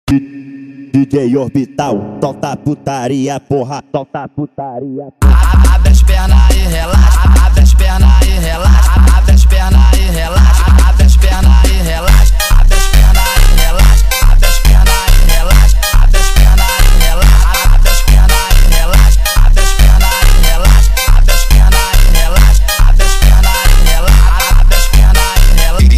DJ Orbital, solta putaria, porra, solta putaria. Abre as pernas e relaxa, abre as pernas e relaxa, abre as pernas e relaxa, abre as pernas e relaxa, abre as pernas e relaxa, abre as pernas e relaxa, abre as pernas e relaxa, abre as pernas e relaxa, abre as pernas e relaxa, abre as pernas e relaxa, abre as pernas e relaxa, abre as pernas e relaxa.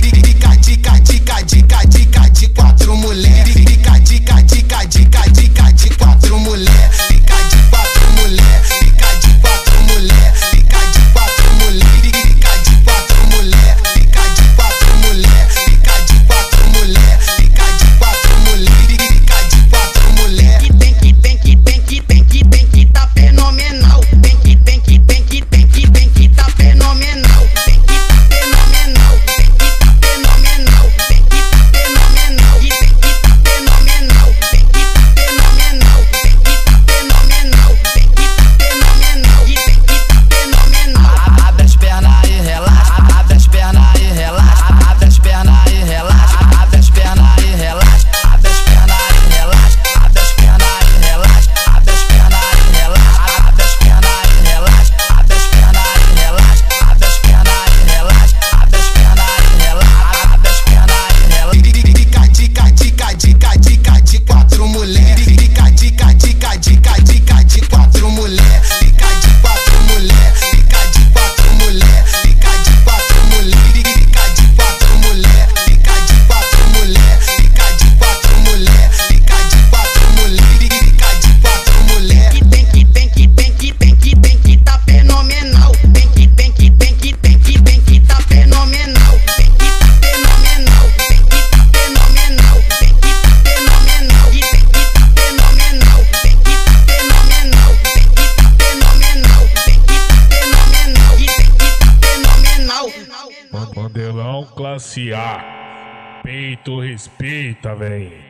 Dica de quatro mulher, dica de quatro mulher, dica de quatro mulher, dica de quatro mulher, dica de quatro mulher, dica de quatro mulher, dica de quatro mulher, dica de quatro mulher, dica de quatro mulher, dica de quatro mulher. Tem que tá fenomenal, tem que tá fenomenal, tem que tá fenomenal, tem que tá fenomenal, tem que tá fenomenal, tem que tá fenomenal, tem que tá fenomenal, tem que tá fenomenal, tem que tá fenomenal, tem que tá fenomenal. Abre as pernas e relaxa, abre as pernas e relaxa, abre as pernas e relaxa, abre as pernas e relaxa, abre as pernas e relaxa, abre as pernas e relaxa, abre as pernas e relaxa, abre as pernas e relaxa, abre as pernas e relaxa, abre as pernas e relaxa, abre as pernas e relaxa, abre as pernas e relaxa. Dica de quatro mulher, dica de quatro mulher, dica de quatro mulher, dica de quatro mulher, dica de quatro mulher, dica de quatro mulher, dica de quatro mulher, dica de quatro mulher, dica de quatro mulher, dica de quatro mulher. Tem que tá fenomenal, tem que tá fenomenal, tem que tá fenomenal, tem que tá fenomenal, tem que tá fenomenal, tem que tá fenomenal, tem que tá fenomenal, tem que tá fenomenal, tem que tá fenomenal, tem que tá fenomenal. Mandelão classe A, peito respeita, véi.